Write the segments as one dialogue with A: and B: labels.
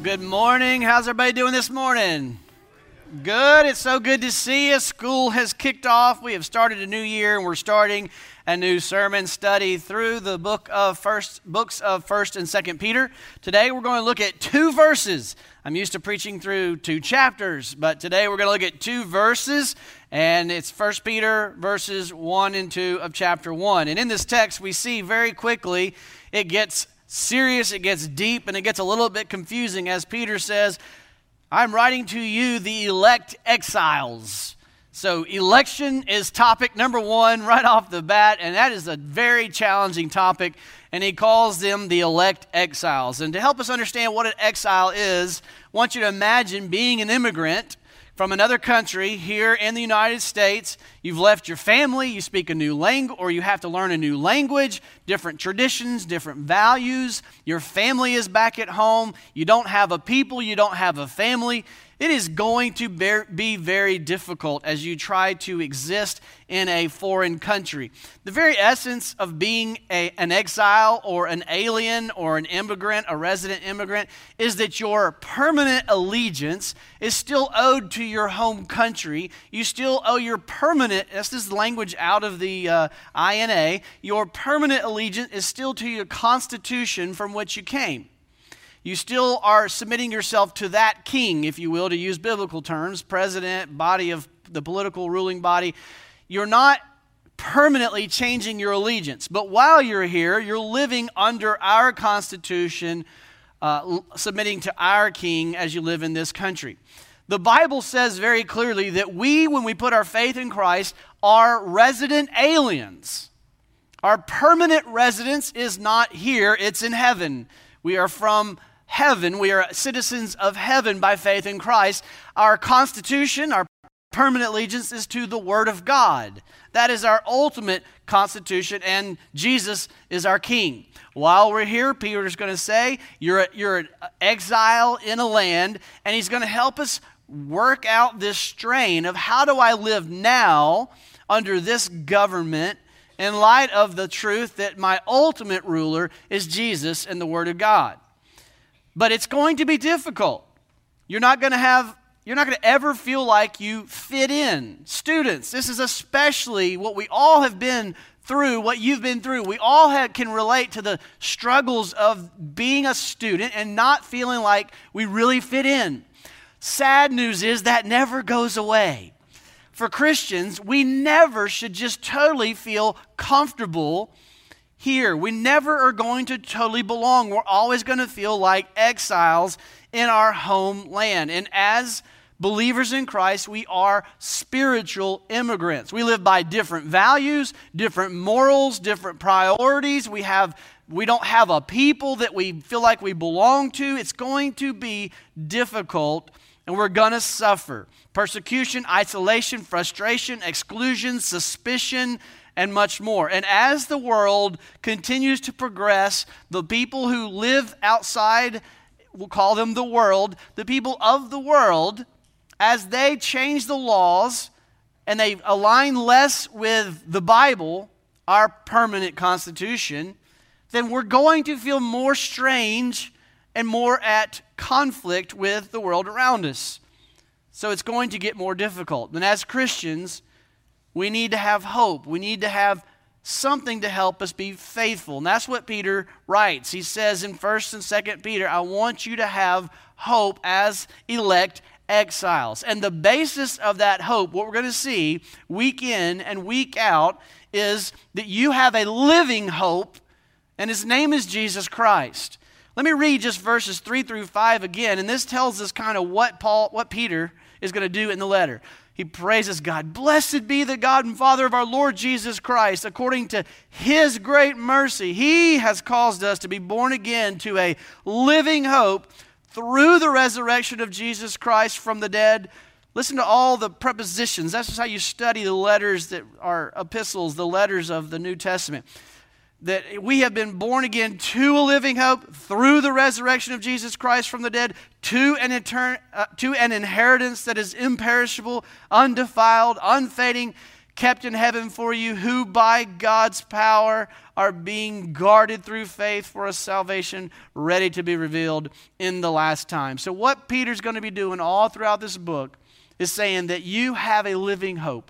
A: Good morning. How's everybody doing this morning? Good. It's so good to see you. School has kicked off. We have started a new year, and we're starting a new sermon study through the books of 1st and 2nd Peter. Today, we're going to look at two verses. I'm used to preaching through two chapters, but today we're going to look at two verses, and it's 1 Peter verses 1 and 2 of chapter 1. And in this text, we see very quickly it gets serious, it gets deep, and it gets a little bit confusing as Peter says, I'm writing to you, the elect exiles. So election is topic number one right off the bat, and that is a very challenging topic, and he calls them the elect exiles. And to help us understand what an exile is, I want you to imagine being an immigrant from another country here in the United States. You've left your family, you speak a new language, or you have to learn a new language, different traditions, different values. Your family is back at home. You don't have a people, you don't have a family. It is going to be very difficult as you try to exist in a foreign country. The very essence of being an exile or an alien or an immigrant, a resident immigrant, is that your permanent allegiance is still owed to your home country. You still owe your permanent, this is language out of the INA, your permanent allegiance is still to your constitution from which you came. You still are submitting yourself to that king, if you will, to use biblical terms, president, body of the political ruling body. You're not permanently changing your allegiance. But while you're here, you're living under our constitution, submitting to our king as you live in this country. The Bible says very clearly that we, when we put our faith in Christ, are resident aliens. Our permanent residence is not here, it's in heaven. We are from heaven. We are citizens of heaven by faith in Christ. Our constitution, our permanent allegiance is to the Word of God. That is our ultimate constitution, and Jesus is our King. While we're here, Peter is going to say, you're an exile in a land, and he's going to help us work out this strain of how do I live now under this government in light of the truth that my ultimate ruler is Jesus and the Word of God. But it's going to be difficult. You're not going to ever feel like you fit in. Students, this is especially what we all have been through, what you've been through. We all can relate to the struggles of being a student and not feeling like we really fit in. Sad news is that never goes away. For Christians, we never should just totally feel comfortable here. We never are going to totally belong. We're always going to feel like exiles in our homeland. And as believers in Christ, we are spiritual immigrants. We live by different values, different morals, different priorities. We don't have a people that we feel like we belong to. It's going to be difficult, and we're going to suffer persecution, isolation, frustration, exclusion, suspicion, and much more. And as the world continues to progress, the people who live outside, we'll call them the world, the people of the world, as they change the laws and they align less with the Bible, our permanent constitution, then we're going to feel more strange and more at conflict with the world around us. So it's going to get more difficult. And as Christians, we need to have hope. We need to have something to help us be faithful. And that's what Peter writes. He says in 1st and 2nd Peter, I want you to have hope as elect exiles. And the basis of that hope, what we're going to see week in and week out, is that you have a living hope, and his name is Jesus Christ. Let me read just verses 3 through 5 again, and this tells us kind of what Peter is going to do in the letter. He praises God. Blessed be the God and Father of our Lord Jesus Christ. According to his great mercy, he has caused us to be born again to a living hope through the resurrection of Jesus Christ from the dead. Listen to all the prepositions. That's just how you study the letters that are epistles, the letters of the New Testament. That we have been born again to a living hope through the resurrection of Jesus Christ from the dead, to an inheritance that is imperishable, undefiled, unfading, kept in heaven for you, who by God's power are being guarded through faith for a salvation ready to be revealed in the last time. So what Peter's going to be doing all throughout this book is saying that you have a living hope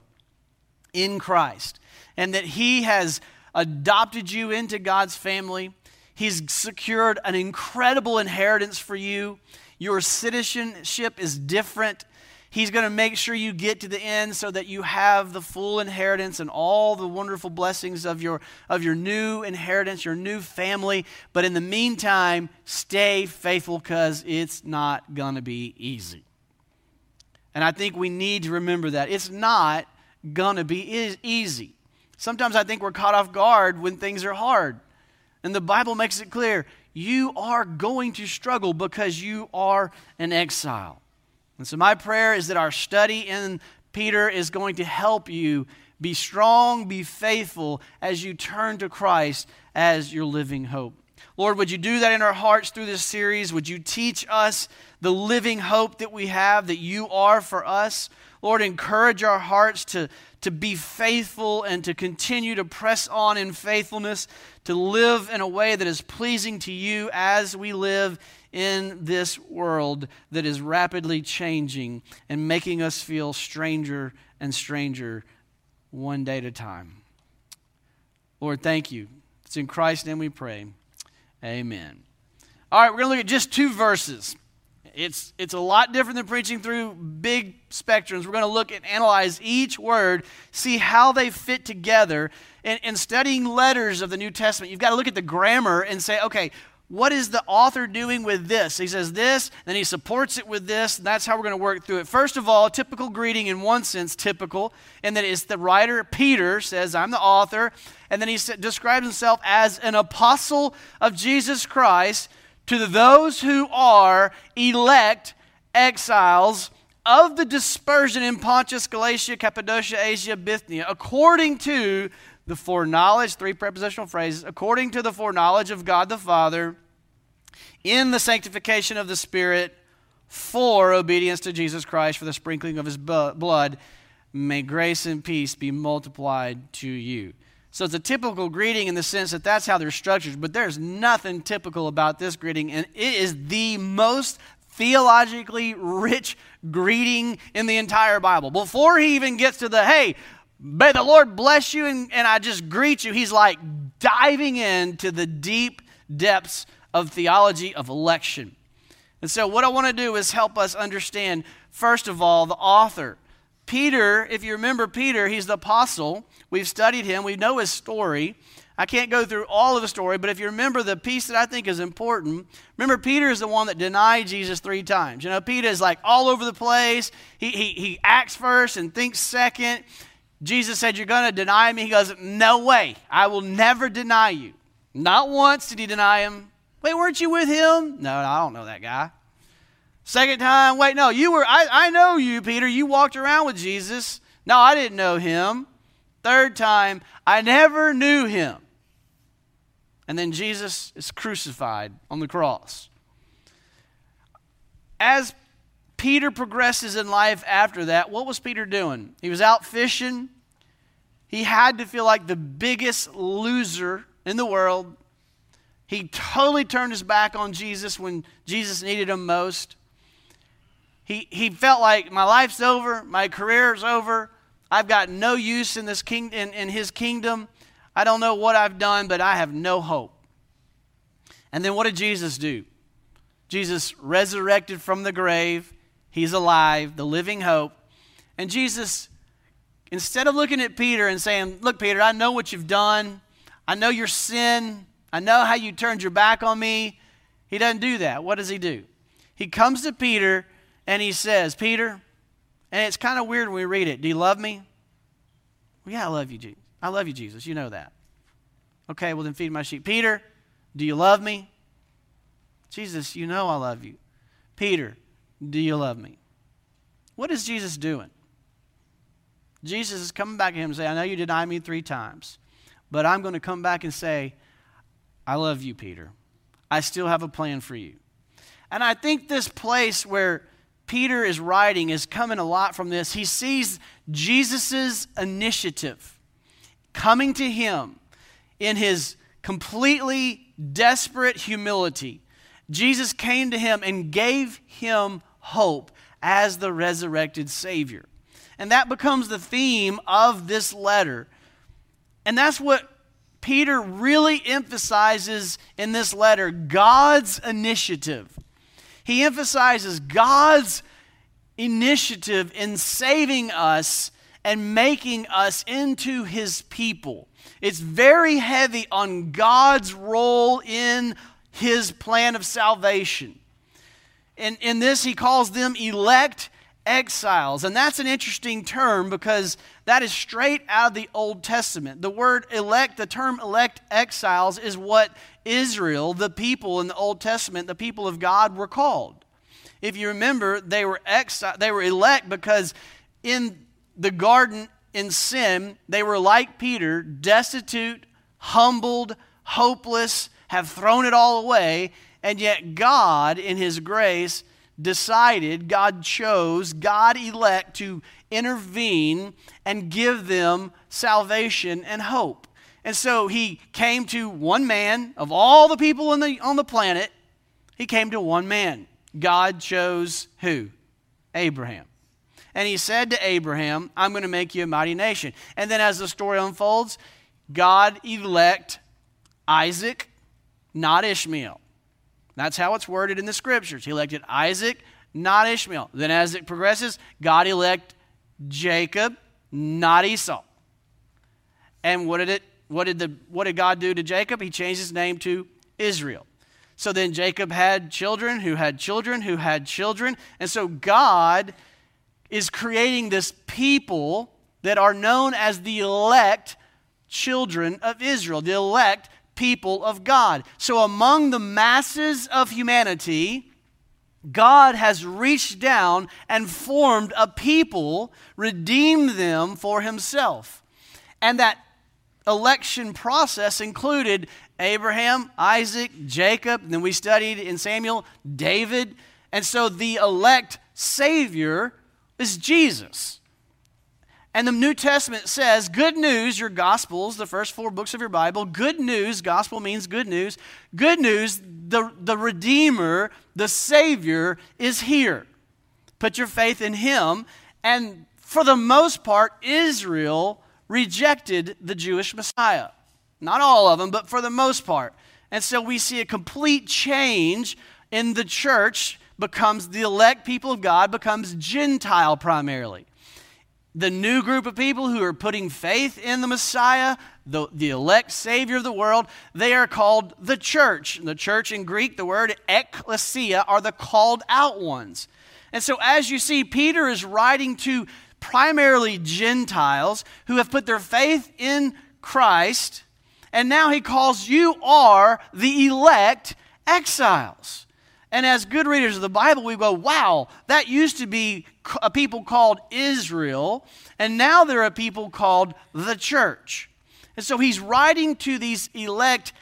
A: in Christ, and that he has adopted you into God's family. He's secured an incredible inheritance for you. Your citizenship is different. He's going to make sure you get to the end so that you have the full inheritance and all the wonderful blessings of your new inheritance, your new family. But in the meantime, stay faithful, because it's not going to be easy. And I think we need to remember that. It's not going to be easy. Sometimes I think we're caught off guard when things are hard. And the Bible makes it clear, you are going to struggle because you are an exile. And so my prayer is that our study in Peter is going to help you be strong, be faithful as you turn to Christ as your living hope. Lord, would you do that in our hearts through this series? Would you teach us the living hope that we have, that you are for us? Lord, encourage our hearts to be faithful and to continue to press on in faithfulness, to live in a way that is pleasing to you as we live in this world that is rapidly changing and making us feel stranger and stranger one day at a time. Lord, thank you. It's in Christ's name we pray. Amen. All right, we're going to look at just 2 verses. It's a lot different than preaching through big spectrums. We're going to look and analyze each word, see how they fit together. And studying letters of the New Testament, you've got to look at the grammar and say, okay, what is the author doing with this? He says this, then he supports it with this, and that's how we're going to work through it. First of all, typical greeting in one sense, typical, and that is the writer, Peter, says, I'm the author, and then he describes himself as an apostle of Jesus Christ to those who are elect exiles of the dispersion in Pontus, Galatia, Cappadocia, Asia, Bithynia, according to the foreknowledge, 3 prepositional phrases, according to the foreknowledge of God the Father, in the sanctification of the Spirit, for obedience to Jesus Christ, for the sprinkling of his blood, may grace and peace be multiplied to you. So it's a typical greeting in the sense that that's how they're structured, but there's nothing typical about this greeting, and it is the most theologically rich greeting in the entire Bible. Before he even gets to the, hey, may the Lord bless you, and I just greet you, he's like diving into the deep depths of theology of election. And so what I want to do is help us understand, first of all, the author. Peter, if you remember Peter, he's the apostle. We've studied him. We know his story. I can't go through all of the story, but if you remember the piece that I think is important, remember Peter is the one that denied Jesus 3 times. You know, Peter is like all over the place. He acts first and thinks second. Jesus said, you're going to deny me? He goes, no way. I will never deny you. Not once did he deny him. Wait, weren't you with him? No, I don't know that guy. Second time, wait, no, you were, I know you, Peter. You walked around with Jesus. No, I didn't know him. Third time, I never knew him. And then Jesus is crucified on the cross. As Peter progresses in life after that, what was Peter doing? He was out fishing. He had to feel like the biggest loser in the world. He totally turned his back on Jesus when Jesus needed him most. He felt like my life's over, my career's over. I've got no use in this in his kingdom. I don't know what I've done, but I have no hope. And then what did Jesus do? Jesus resurrected from the grave. He's alive, the living hope. And Jesus, instead of looking at Peter and saying, look, Peter, I know what you've done. I know your sin. I know how you turned your back on me. He doesn't do that. What does he do? He comes to Peter and he says, Peter, and it's kind of weird when we read it. Do you love me? Well, yeah, I love you, Jesus. I love you, Jesus. You know that. Okay, well then feed my sheep. Peter, do you love me? Jesus, you know I love you. Peter, do you love me? What is Jesus doing? Jesus is coming back at him and saying, I know you denied me 3 times, but I'm going to come back and say, I love you, Peter. I still have a plan for you. And I think this place where Peter is writing is coming a lot from this. He sees Jesus' initiative coming to him in his completely desperate humility. Jesus came to him and gave him hope as the resurrected Savior. And that becomes the theme of this letter. And that's what Peter really emphasizes in this letter, God's initiative. He emphasizes God's initiative in saving us and making us into his people. It's very heavy on God's role in his plan of salvation. In this, he calls them elect exiles. And that's an interesting term because that is straight out of the Old Testament. The word elect, the term elect exiles, is what Israel, the people in the Old Testament, the people of God, were called. If you remember, they were elect because in the garden in sin, they were like Peter, destitute, humbled, hopeless, have thrown it all away, and yet God, in his grace, decided, God chose, God elect to intervene and give them salvation and hope. And so he came to one man, of all the people on the planet, he came to one man. God chose who? Abraham. And he said to Abraham, I'm going to make you a mighty nation. And then as the story unfolds, God elect Isaac, not Ishmael. That's how it's worded in the scriptures. He elected Isaac, not Ishmael. Then as it progresses, God elect Jacob, not Esau. And what did God do to Jacob? He changed his name to Israel. So then Jacob had children who had children who had children. And so God is creating this people that are known as the elect children of Israel, the elect people of God. So among the masses of humanity, God has reached down and formed a people, redeemed them for himself. And that election process included Abraham, Isaac, Jacob, and then we studied in Samuel, David. And so the elect Savior is Jesus. And the New Testament says, good news, your Gospels, the first 4 books of your Bible, good news, gospel means good news, the Redeemer, the Savior is here. Put your faith in him. And for the most part, Israel rejected the Jewish Messiah. Not all of them, but for the most part. And so we see a complete change in the church, becomes the elect people of God, becomes Gentile primarily. The new group of people who are putting faith in the Messiah, the elect Savior of the world, they are called the church. The church in Greek, the word ekklesia, are the called out ones. And so as you see, Peter is writing to primarily Gentiles who have put their faith in Christ, and now he calls you are the elect exiles. And as good readers of the Bible, we go, wow, that used to be a people called Israel, and now there are people called the church. And so he's writing to these elect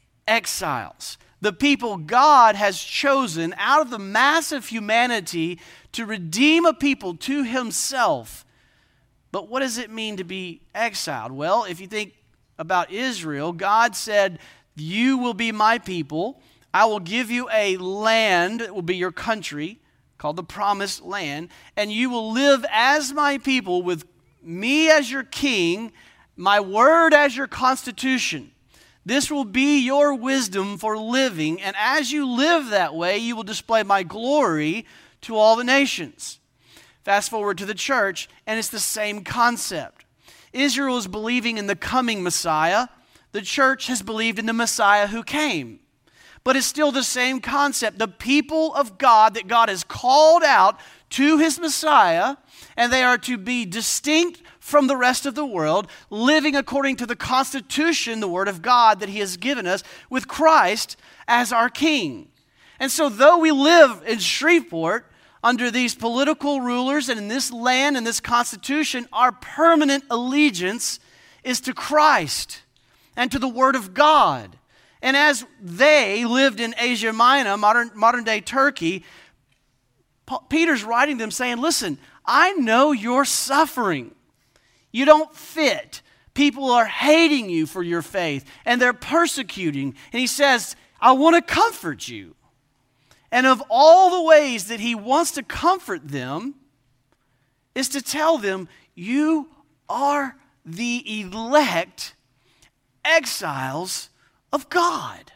A: exiles, the people God has chosen out of the mass of humanity to redeem a people to himself. But what does it mean to be exiled? Well, if you think about Israel, God said, you will be my people. I will give you a land that will be your country, called the Promised Land, and you will live as my people with me as your king, my word as your constitution. This will be your wisdom for living, and as you live that way, you will display my glory to all the nations. Fast forward to the church, and it's the same concept. Israel is believing in the coming Messiah. The church has believed in the Messiah who came. But it's still the same concept. The people of God that God has called out to his Messiah, and they are to be distinct from the rest of the world, living according to the constitution, the word of God that he has given us, with Christ as our king. And so though we live in Shreveport under these political rulers and in this land and this constitution, our permanent allegiance is to Christ and to the word of God. And as they lived in Asia Minor, modern-day Turkey, Peter's writing them saying, listen, I know you're suffering. You don't fit. People are hating you for your faith, and they're persecuting. And he says, I want to comfort you. And of all the ways that he wants to comfort them is to tell them, you are the elect exiles of God.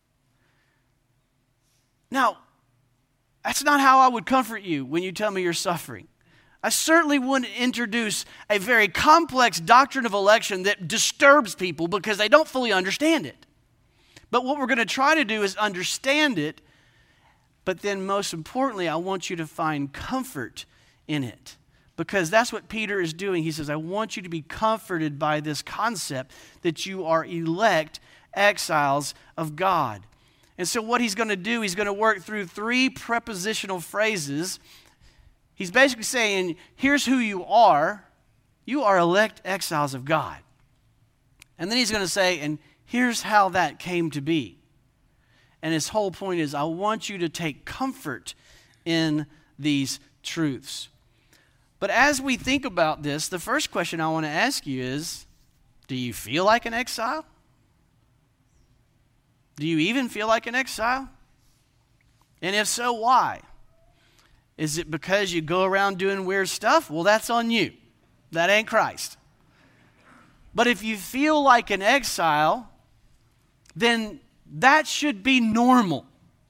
A: Now, that's not how I would comfort you when you tell me you're suffering. I certainly wouldn't introduce a very complex doctrine of election that disturbs people because they don't fully understand it. But what we're going to try to do is understand it, but then most importantly, I want you to find comfort in it. Because that's what Peter is doing. He says, I want you to be comforted by this concept that you are elect exiles of God. And so what he's going to do, he's going to work through 3 prepositional phrases. He's basically saying, here's who you are. You are elect exiles of God. And then he's going to say, and here's how that came to be. And his whole point is, I want you to take comfort in these truths. But as we think about this, the first question I want to ask you is, do you feel like an exile? Do you even feel like an exile? And if so, why? Is it because you go around doing weird stuff? Well, that's on you. That ain't Christ. But if you feel like an exile, then that should be normal.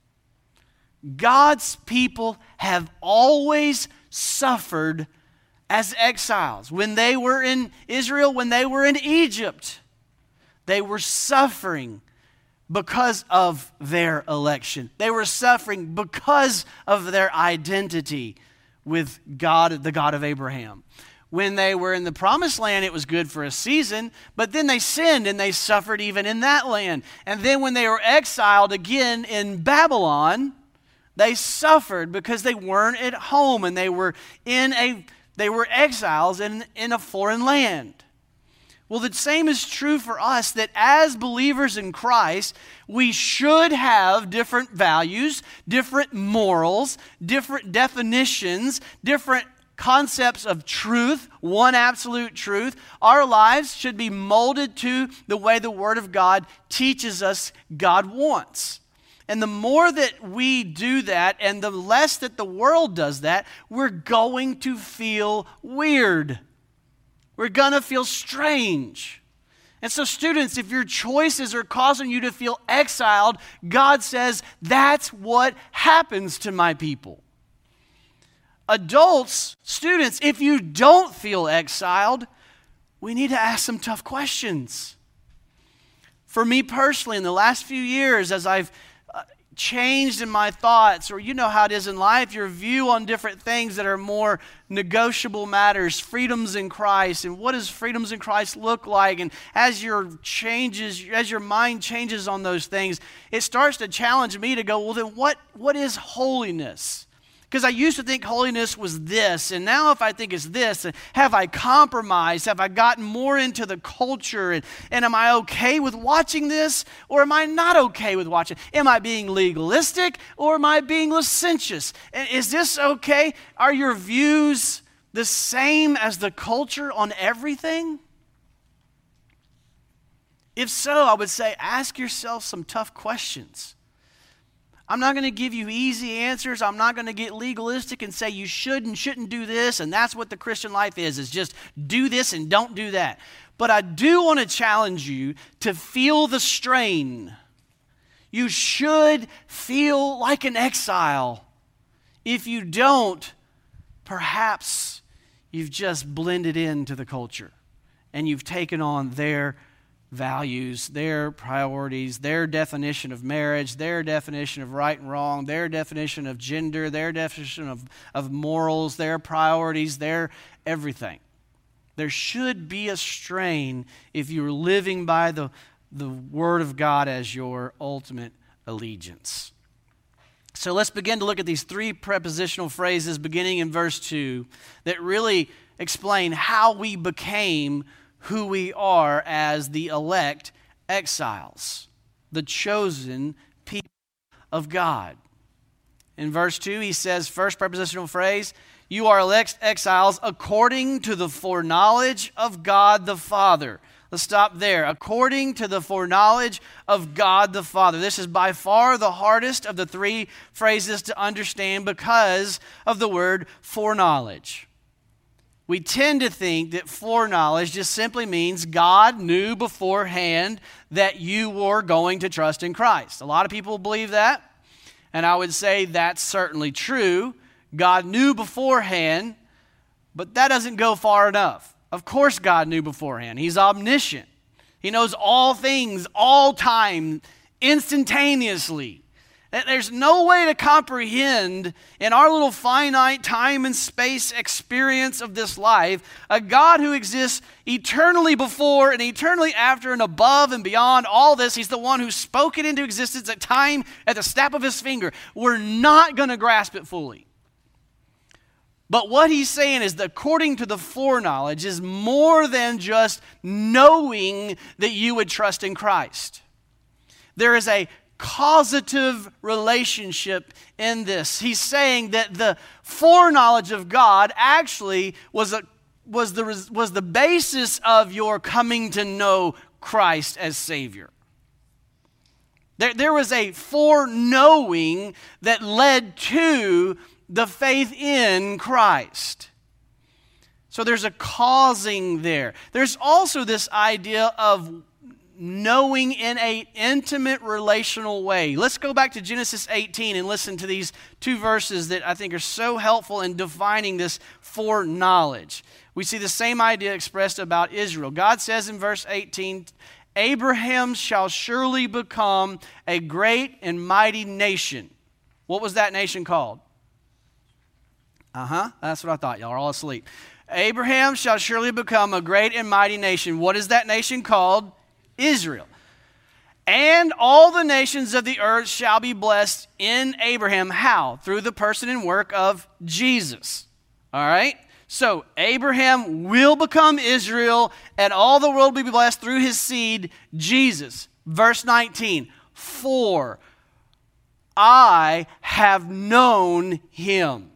A: God's people have always suffered as exiles. When they were in Israel, when they were in Egypt, they were suffering because of their election. They were suffering because of their identity with God, the God of Abraham. When they were in the promised land, it was good for a season, but then they sinned and they suffered even in that land. And then when they were exiled again in Babylon, they suffered because they weren't at home and they were exiles in a foreign land. Well, the same is true for us, that as believers in Christ, we should have different values, different morals, different definitions, different concepts of truth, one absolute truth. Our lives should be molded to the way the Word of God teaches us God wants. And the more that we do that and the less that the world does that, we're going to feel weird. We're going to feel strange. And so students, if your choices are causing you to feel exiled, God says, that's what happens to my people. Adults, students, if you don't feel exiled, we need to ask some tough questions. For me personally, in the last few years, as I've changed in my thoughts, or you know how it is in life, your view on different things that are more negotiable matters, freedoms in Christ, and what does freedoms in Christ look like? And as your mind changes on those things, it starts to challenge me to go, well then what is holiness? Because I used to think holiness was this, and now if I think it's this, have I compromised? Have I gotten more into the culture? And am I okay with watching this, or am I not okay with watching? Am I being legalistic, or am I being licentious? And is this okay? Are your views the same as the culture on everything? If so, I would say ask yourself some tough questions. I'm not going to give you easy answers. I'm not going to get legalistic and say you should and shouldn't do this, and that's what the Christian life is just do this and don't do that. But I do want to challenge you to feel the strain. You should feel like an exile. If you don't, perhaps you've just blended into the culture and you've taken on their values, their priorities, their definition of marriage, their definition of right and wrong, their definition of gender, their definition of morals, their priorities, their everything. There should be a strain if you're living by the Word of God as your ultimate allegiance. So let's begin to look at these 3 prepositional phrases beginning in verse 2 that really explain how we became who we are as the elect exiles, the chosen people of God. In verse 2, he says, first prepositional phrase, you are elect exiles according to the foreknowledge of God the Father. Let's stop there. According to the foreknowledge of God the Father. This is by far the hardest of the three phrases to understand because of the word foreknowledge. We tend to think that foreknowledge just simply means God knew beforehand that you were going to trust in Christ. A lot of people believe that, and I would say that's certainly true. God knew beforehand, but that doesn't go far enough. Of course God knew beforehand. He's omniscient. He knows all things, all time, instantaneously. There's no way to comprehend in our little finite time and space experience of this life a God who exists eternally before and eternally after and above and beyond all this. He's the one who spoke it into existence at time at the snap of his finger. We're not going to grasp it fully. But what he's saying is that according to the foreknowledge is more than just knowing that you would trust in Christ. There is a causative relationship in this. He's saying that the foreknowledge of God actually was the basis of your coming to know Christ as Savior. There was a foreknowing that led to the faith in Christ. So there's a causing there. There's also this idea of knowing in an intimate relational way. Let's go back to Genesis 18 and listen to these two verses that I think are so helpful in defining this foreknowledge. We see the same idea expressed about Israel. God says in verse 18, Abraham shall surely become a great and mighty nation. What was that nation called? That's what I thought. Y'all are all asleep. Abraham shall surely become a great and mighty nation. What is that nation called? Israel. And all the nations of the earth shall be blessed in Abraham. How? Through the person and work of Jesus. All right? So Abraham will become Israel, and all the world will be blessed through his seed, Jesus. Verse 19. For I have known him.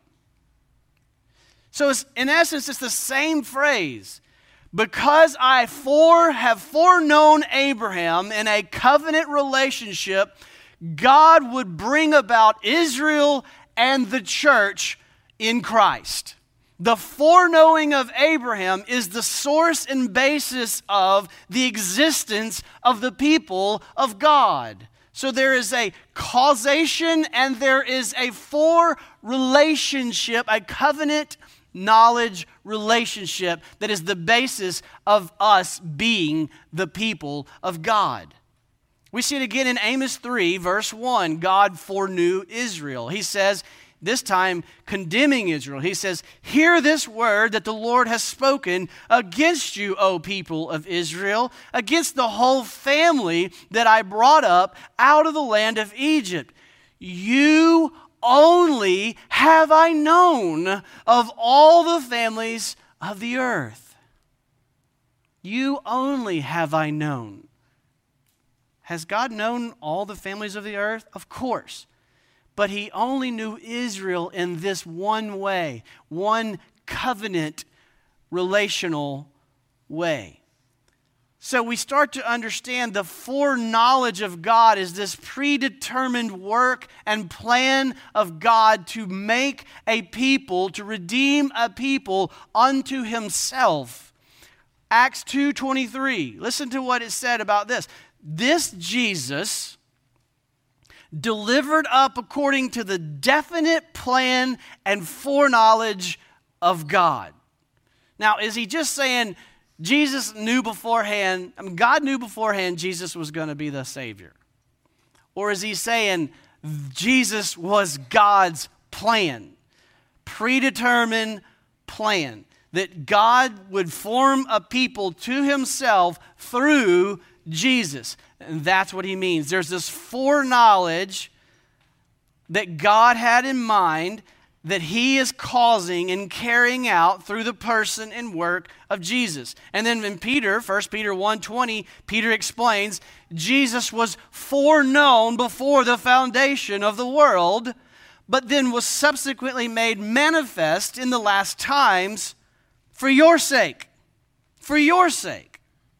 A: So in essence, it's the same phrase. Because I have foreknown Abraham in a covenant relationship, God would bring about Israel and the church in Christ. The foreknowing of Abraham is the source and basis of the existence of the people of God. So there is a causation and there is a relationship, a covenant knowledge relationship that is the basis of us being the people of God. We see it again in Amos 3, verse 1. God foreknew Israel. He says, this time condemning Israel, he says, hear this word that the Lord has spoken against you, O people of Israel, against the whole family that I brought up out of the land of Egypt. You only have I known of all the families of the earth. You only have I known. Has God known all the families of the earth? Of course. But he only knew Israel in this one way, one covenant relational way. So we start to understand the foreknowledge of God is this predetermined work and plan of God to make a people, to redeem a people unto himself. Acts 2:23. Listen to what it said about this. This Jesus, delivered up according to the definite plan and foreknowledge of God. Now, is he just saying Jesus knew beforehand, God knew beforehand Jesus was going to be the Savior? Or is he saying Jesus was God's plan, predetermined plan, that God would form a people to himself through Jesus? And that's what he means. There's this foreknowledge that God had in mind that he is causing and carrying out through the person and work of Jesus. And then in Peter, 1 Peter 1:20, Peter explains, Jesus was foreknown before the foundation of the world, but then was subsequently made manifest in the last times for your sake. For your sake.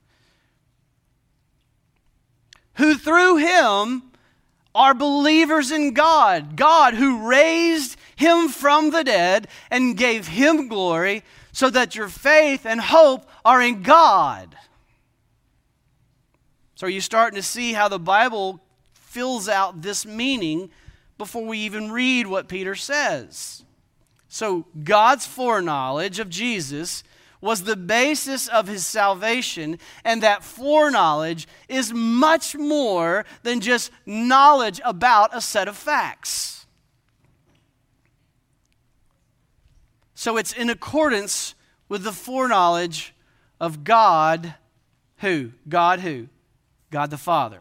A: Who through him are believers in God. God who raised him from the dead and gave him glory, so that your faith and hope are in God. So are you starting to see how the Bible fills out this meaning before we even read what Peter says? So God's foreknowledge of Jesus was the basis of his salvation, and that foreknowledge is much more than just knowledge about a set of facts. So it's in accordance with the foreknowledge of God who? God who? God the Father.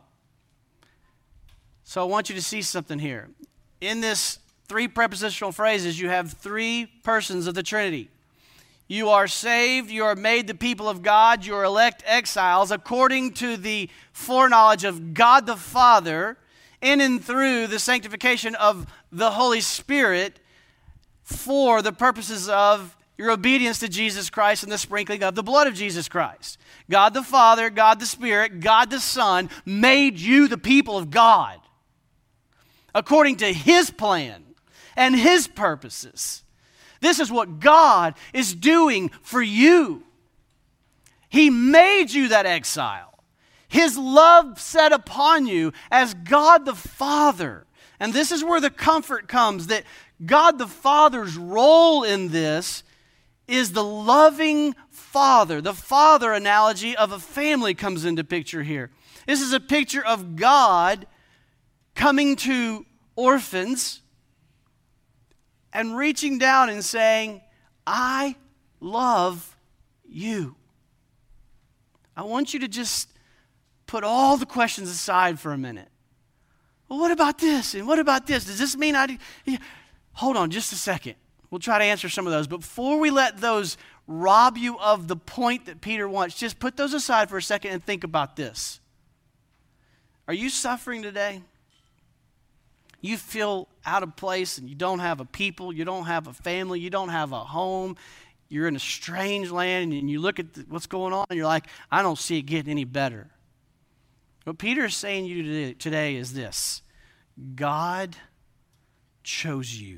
A: So I want you to see something here. In this three prepositional phrases, you have three persons of the Trinity. You are saved, you are made the people of God, you are elect exiles according to the foreknowledge of God the Father, in and through the sanctification of the Holy Spirit for the purposes of your obedience to Jesus Christ and the sprinkling of the blood of Jesus Christ. God the Father, God the Spirit, God the Son made you the people of God according to his plan and his purposes. This is what God is doing for you. He made you that exile. His love set upon you as God the Father. And this is where the comfort comes, that God the Father's role in this is the loving Father. The father analogy of a family comes into picture here. This is a picture of God coming to orphans and reaching down and saying, I love you. I want you to just put all the questions aside for a minute. Well, what about this? And what about this? Does this mean Hold on just a second. We'll try to answer some of those. But before we let those rob you of the point that Peter wants, just put those aside for a second and think about this. Are you suffering today? You feel out of place and you don't have a people, you don't have a family, you don't have a home, you're in a strange land, and you look at what's going on and you're like, I don't see it getting any better. What Peter is saying to you today is this: God chose you.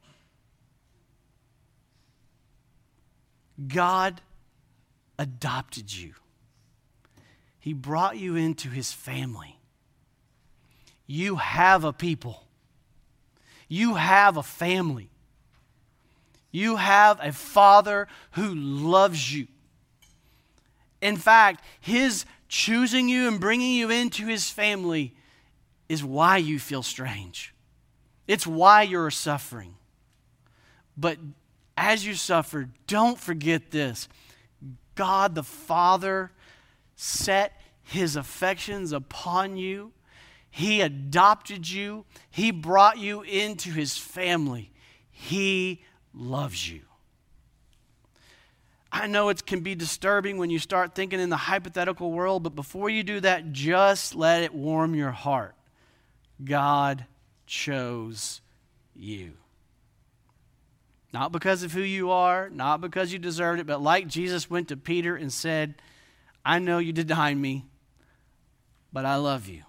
A: God adopted you. He brought you into his family. You have a people. You have a family. You have a Father who loves you. In fact, his choosing you and bringing you into his family is why you feel strange. It's why you're suffering. But as you suffer, don't forget this. God the Father set his affections upon you. He adopted you. He brought you into his family. He loves you. I know it can be disturbing when you start thinking in the hypothetical world, but before you do that, just let it warm your heart. God chose you. Not because of who you are, not because you deserved it, but like Jesus went to Peter and said, I know you denied me, but I love you.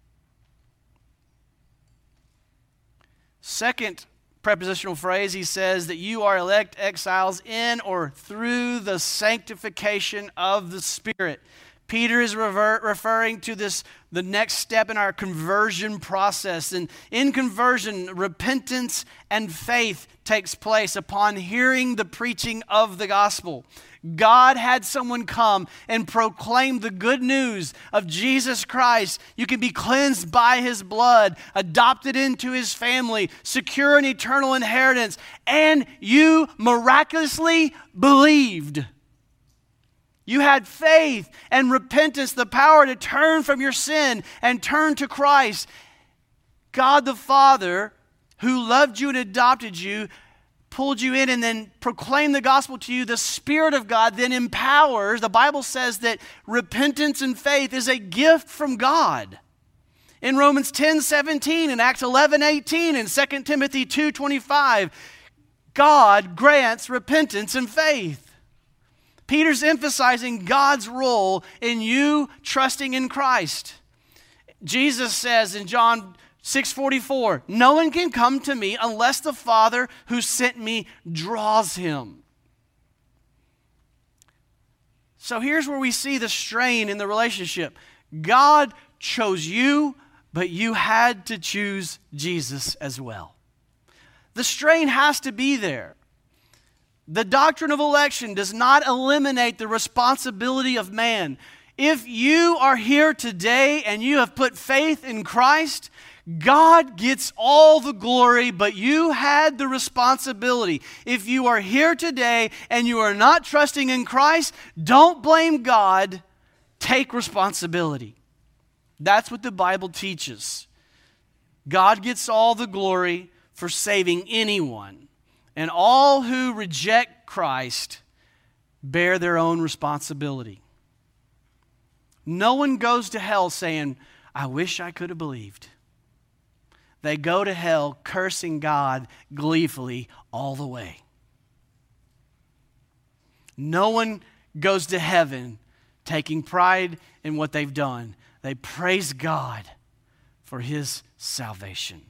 A: Second prepositional phrase, he says that you are elect exiles in or through the sanctification of the Spirit. Peter is referring to this, the next step in our conversion process. And in conversion, repentance and faith takes place upon hearing the preaching of the gospel. God had someone come and proclaim the good news of Jesus Christ. You can be cleansed by his blood, adopted into his family, secure an eternal inheritance, and you miraculously believed. You had faith and repentance, the power to turn from your sin and turn to Christ. God the Father, who loved you and adopted you, pulled you in and then proclaimed the gospel to you. The Spirit of God then empowers. The Bible says that repentance and faith is a gift from God. In Romans 10:17, in Acts 11:18, and 2 Timothy 2:25, God grants repentance and faith. Peter's emphasizing God's role in you trusting in Christ. Jesus says in John 6:44, no one can come to me unless the Father who sent me draws him. So here's where we see the strain in the relationship. God chose you, but you had to choose Jesus as well. The strain has to be there. The doctrine of election does not eliminate the responsibility of man. If you are here today and you have put faith in Christ, God gets all the glory, but you had the responsibility. If you are here today and you are not trusting in Christ, don't blame God. Take responsibility. That's what the Bible teaches. God gets all the glory for saving anyone. And all who reject Christ bear their own responsibility. No one goes to hell saying, I wish I could have believed. They go to hell cursing God gleefully all the way. No one goes to heaven taking pride in what they've done. They praise God for His salvation.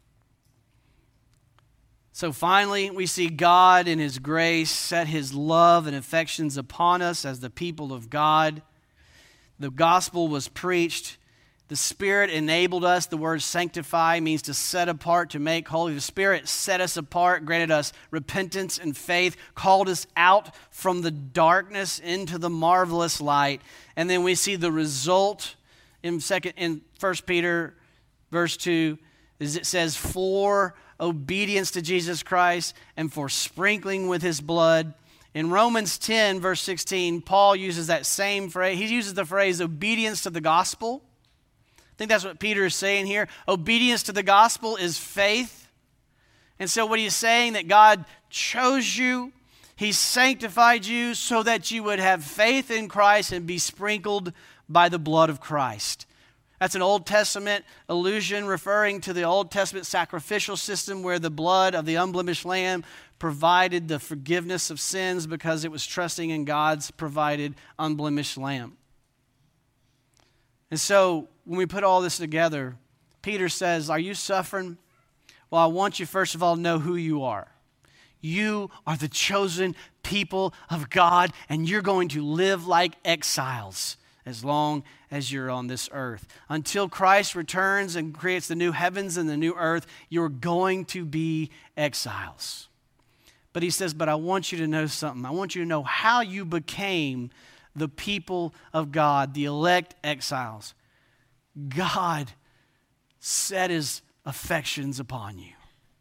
A: So finally, we see God in His grace set His love and affections upon us as the people of God. The gospel was preached. The Spirit enabled us. The word sanctify means to set apart, to make holy. The Spirit set us apart, granted us repentance and faith, called us out from the darkness into the marvelous light. And then we see the result in 1 Peter verse 2, is it says, for obedience to Jesus Christ and for sprinkling with His blood. In Romans 10, verse 16, Paul uses that same phrase. He uses the phrase obedience to the gospel. I think that's what Peter is saying here. Obedience to the gospel is faith. And so what he's saying, that God chose you, He sanctified you so that you would have faith in Christ and be sprinkled by the blood of Christ. That's an Old Testament allusion referring to the Old Testament sacrificial system where the blood of the unblemished lamb provided the forgiveness of sins because it was trusting in God's provided unblemished lamb. And so when we put all this together, Peter says, are you suffering? Well, I want you first of all to know who you are. You are the chosen people of God, and you're going to live like exiles as long as you're on this earth. Until Christ returns and creates the new heavens and the new earth, you're going to be exiles. But he says, but I want you to know something. I want you to know how you became the people of God, the elect exiles. God set His affections upon you.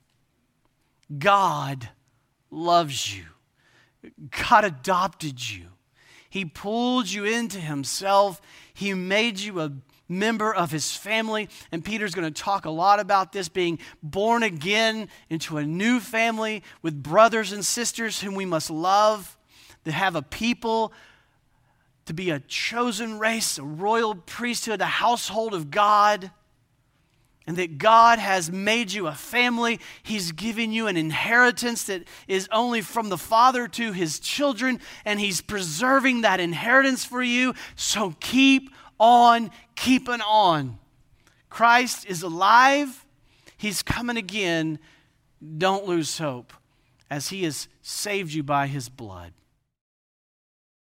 A: God loves you. God adopted you. He pulled you into Himself. He made you a member of His family. And Peter's going to talk a lot about this, being born again into a new family with brothers and sisters whom we must love, to have a people, to be a chosen race, a royal priesthood, a household of God. And that God has made you a family. He's given you an inheritance that is only from the Father to His children, and He's preserving that inheritance for you. So keep on keeping on. Christ is alive. He's coming again. Don't lose hope, as He has saved you by His blood.